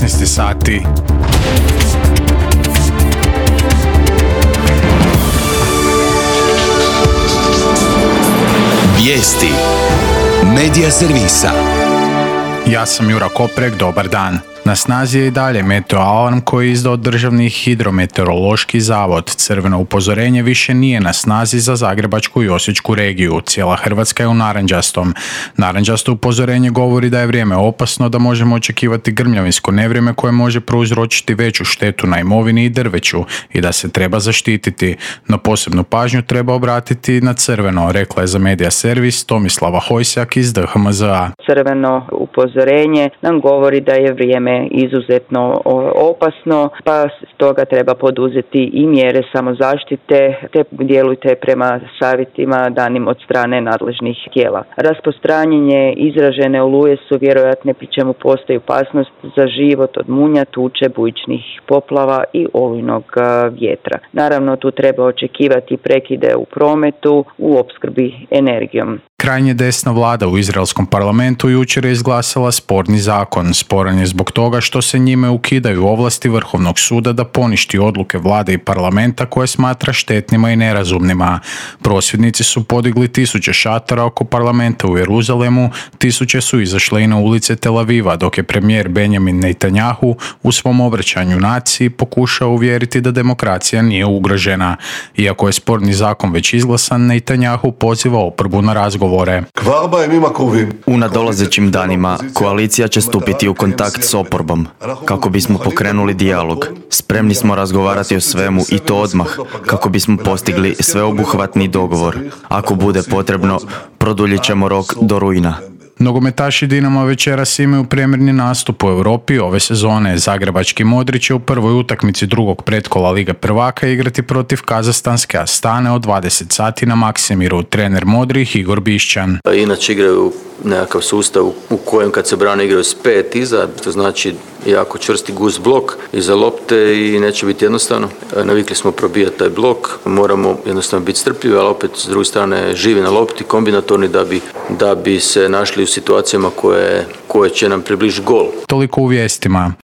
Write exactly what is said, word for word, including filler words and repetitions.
šesnaest sati. Vijesti Medija servisa. Ja sam Jura Koprek, dobar dan. Na snazi je i dalje meteo alarm koji je izdao Državni hidrometeorološki zavod. Crveno upozorenje više nije na snazi za Zagrebačku i Osječku regiju. Cijela Hrvatska je u narančastom. Narančasto upozorenje govori da je vrijeme opasno, da možemo očekivati grmljavinsko nevrijeme koje može prouzročiti veću štetu na imovini i drveću i da se treba zaštititi. No posebnu pažnju treba obratiti na crveno, rekla je za Medija servis Tomislava Hojsjak iz D H M Z A. Crveno upozorenje nam govori da je vrijeme izuzetno opasno, pa stoga treba poduzeti i mjere samozaštite, te djelujte prema savjetima danim od strane nadležnih tijela. Rasprostranjenje izražene oluje su vjerojatne, pri čemu postoji opasnost za život od munja, tuče, bujičnih poplava i olujnog vjetra. Naravno, tu treba očekivati prekide u prometu, u opskrbi energijom. Krajnje desna vlada u izraelskom parlamentu jučer je izglasala sporni zakon. Sporan je zbog toga što se njime ukidaju ovlasti Vrhovnog suda da poništi odluke vlade i parlamenta koje smatra štetnima i nerazumnima. Prosvjednici su podigli tisuće šatora oko parlamenta u Jeruzalemu, tisuće su izašle i na ulice Tel Aviva, dok je premijer Benjamin Netanjahu u svom obraćanju naciji pokušao uvjeriti da demokracija nije ugrožena. Iako je sporni zakon već izglasan, Netanjahu poziva oporbu na razgovor. U nadolazećim danima koalicija će stupiti u kontakt s oporbom kako bismo pokrenuli dijalog. Spremni smo razgovarati o svemu i to odmah kako bismo postigli sveobuhvatni dogovor. Ako bude potrebno, produljit ćemo rok do rujna. Nogometaši Dinama večeras imaju premijerni nastup u Europi ove sezone. Zagrebački Modri će u prvoj utakmici drugog pretkola Lige prvaka igrati protiv kazahstanske Astane od dvadeset sati na Maksimiru. Trener Modrih Igor Bišćan. Inače igraju nekakav sustav u kojem kad se brane igraju s pet iza, to znači jako čvrsti guz blok iza lopte i neće biti jednostavno. Navikli smo probijati taj blok, moramo jednostavno biti strpljivi, ali opet s druge strane živi na lopti, kombinatorni da bi, da bi se našli u situacijama koje, koje će nam približiti gol. Toliko u vijestima.